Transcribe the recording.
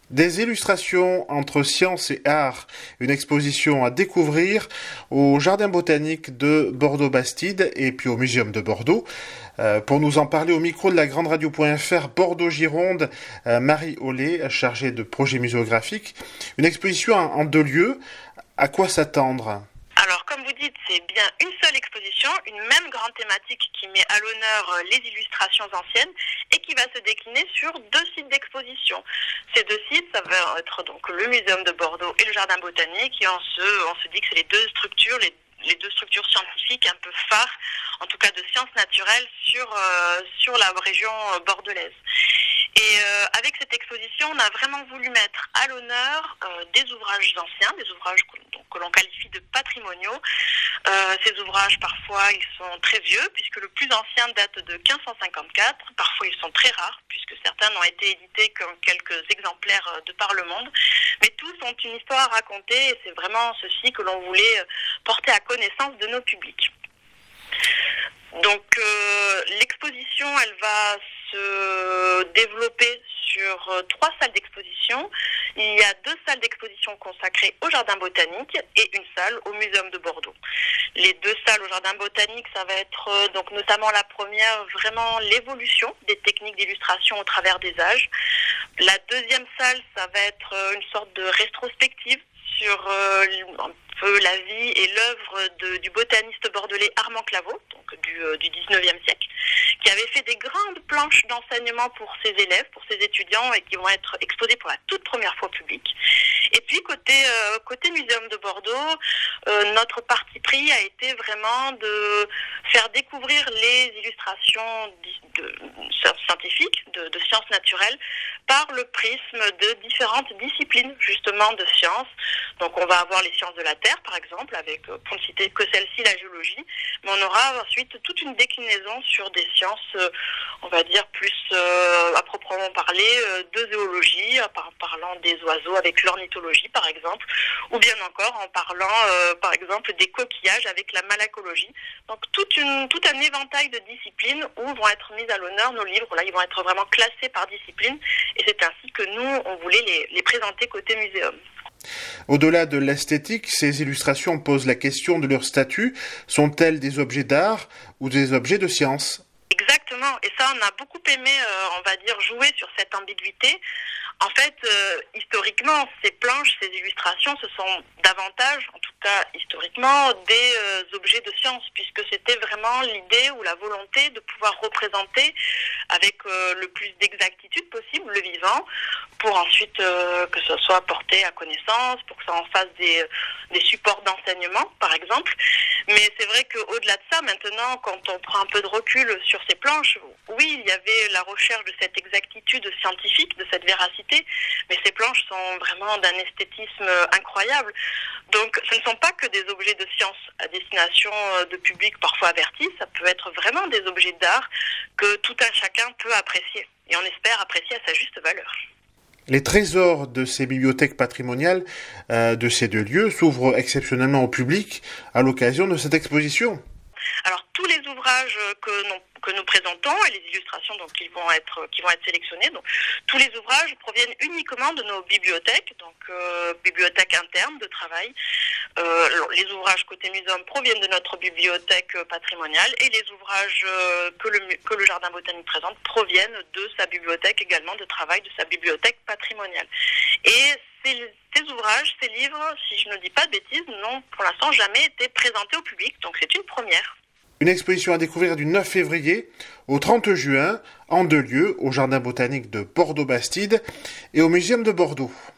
Des illustrations entre science et art, une exposition à découvrir au Jardin botanique de Bordeaux-Bastide et puis au Muséum de Bordeaux. Pour nous en parler au micro de la Grande Radio.fr Bordeaux-Gironde, Marie Ollet, chargée de projet muséographique. Une exposition en 2 lieux. À quoi s'attendre ? Alors, comme vous dites, c'est bien une seule exposition, une même grande thématique qui met à l'honneur les illustrations anciennes et qui va se décliner sur 2 sites d'exposition. Ces 2 sites, ça va être donc le Muséum de Bordeaux et le Jardin botanique, et on se dit que c'est les 2 structures, les 2 structures scientifiques un peu phares, en tout cas de sciences naturelles, sur la région bordelaise. Et avec cette exposition, on a vraiment voulu mettre à l'honneur des ouvrages anciens, des ouvrages que l'on qualifie de patrimoniaux. Ces ouvrages, parfois, ils sont très vieux, puisque le plus ancien date de 1554. Parfois, ils sont très rares, puisque certains n'ont été édités que quelques exemplaires de par le monde. Mais tous ont une histoire à raconter, et c'est vraiment ceci que l'on voulait porter à connaissance de nos publics. Donc, l'exposition, elle va se développer sur 3 salles d'exposition. Il y a 2 salles d'exposition consacrées au Jardin botanique et une salle au Muséum de Bordeaux. Les 2 salles au Jardin botanique, ça va être donc notamment la première, vraiment l'évolution des techniques d'illustration au travers des âges. La deuxième salle, ça va être une sorte de rétrospective sur un peu la vie et l'œuvre du botaniste bordelais Armand Claveau, donc du 19e siècle, qui avait fait des grandes planches d'enseignement pour ses élèves, pour ses étudiants, et qui vont être exposées pour la toute première fois au public. Et puis côté Muséum de Bordeaux, notre parti pris a été vraiment de faire découvrir les illustrations scientifiques, de sciences naturelles, par le prisme de différentes disciplines justement de sciences. Donc on va avoir les sciences de la Terre par exemple, avec, pour ne citer que celle-ci, la géologie, mais on aura ensuite toute une déclinaison sur des sciences, on va dire plus à proprement parler, de zoologie, en parlant des oiseaux avec l'ornithologie par exemple, ou bien encore en parlant par exemple des coquillages avec la malacologie. Donc tout un éventail de disciplines où vont être mises à l'honneur nos livres. Là, ils vont être vraiment classés par discipline, et c'est ainsi que nous, on voulait les présenter côté muséum. Au-delà de l'esthétique, ces illustrations posent la question de leur statut. Sont-elles des objets d'art ou des objets de science ? Exactement, et ça, on a beaucoup aimé, on va dire, jouer sur cette ambiguïté. En fait, historiquement, ces planches, ces illustrations, ce sont davantage, en tout cas historiquement, des objets de science, puisque c'était vraiment l'idée ou la volonté de pouvoir représenter avec le plus d'exactitude possible le vivant, pour ensuite que ce soit porté à connaissance, pour que ça en fasse des supports d'enseignement, par exemple. Mais c'est vrai qu'au-delà de ça, maintenant, quand on prend un peu de recul sur ces planches, oui, il y avait la recherche de cette exactitude scientifique, de cette véracité, mais ces planches sont vraiment d'un esthétisme incroyable. Donc, ce ne sont pas que des objets de science à destination de publics parfois avertis, ça peut être vraiment des objets d'art que tout un chacun peut apprécier, et on espère apprécier à sa juste valeur. Les trésors de ces bibliothèques patrimoniales de ces 2 lieux s'ouvrent exceptionnellement au public à l'occasion de cette exposition. Alors, tous les ouvrages que nous présentons et les illustrations donc, qui vont être sélectionnées, donc, tous les ouvrages proviennent uniquement de nos bibliothèques, donc bibliothèques internes de travail. Les ouvrages côté muséum proviennent de notre bibliothèque patrimoniale, et les ouvrages que le Jardin botanique présente proviennent de sa bibliothèque également de travail, de sa bibliothèque patrimoniale. Et ces ouvrages, ces livres, si je ne dis pas de bêtises, n'ont pour l'instant jamais été présentés au public, donc c'est une première. Une exposition à découvrir du 9 février au 30 juin, en 2 lieux, au Jardin botanique de Bordeaux-Bastide et au Muséum de Bordeaux.